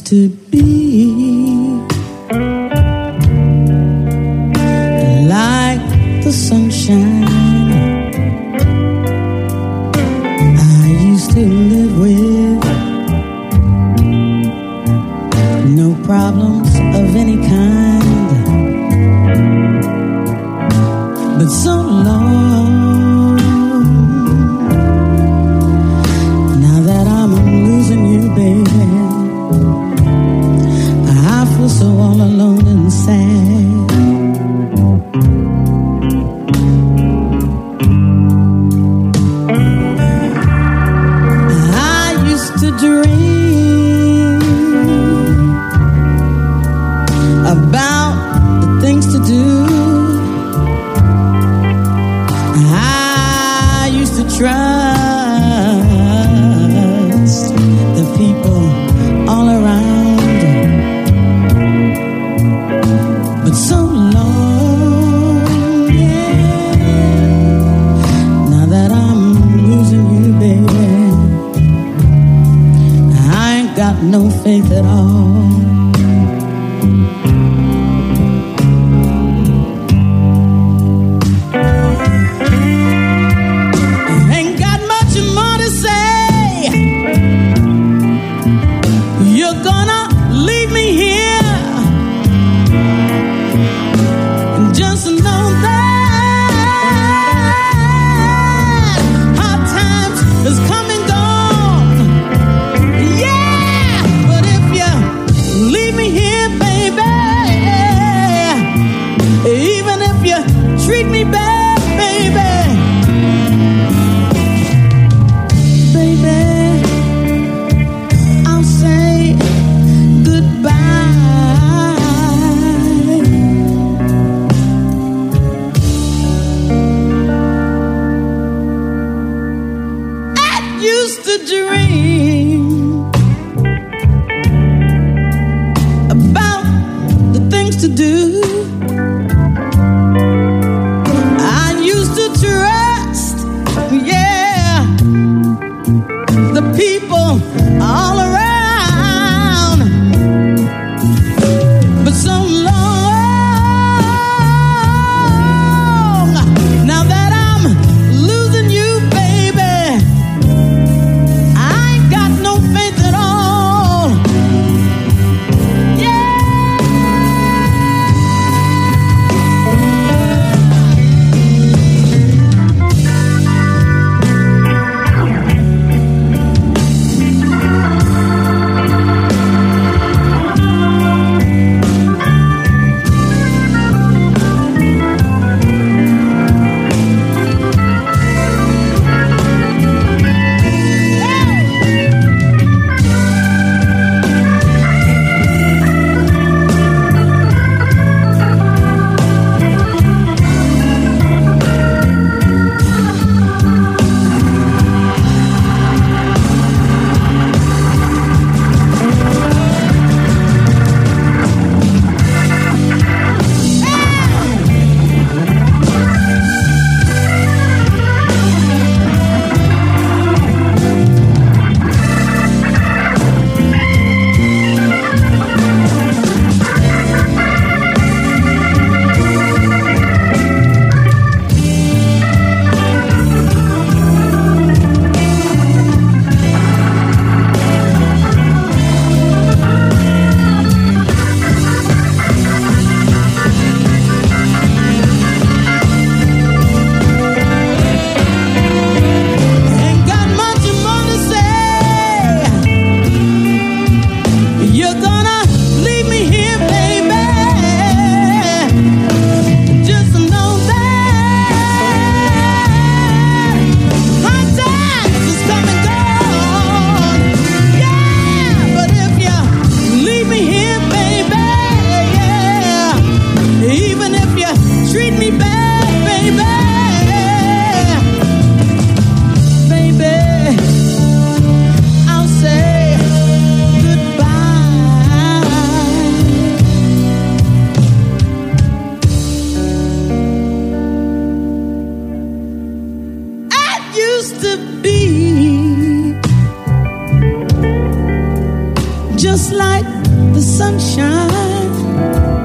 to be like the sunshine I used to live with. No problems of any kind, but so long. Now that I'm losing you, baby, I feel so all alone and sad. I used to dream about the things to do. I used to trust the people all around, but so long, yeah. Now that I'm losing you, baby, I ain't got no faith at all. Goodbye. just like the sunshine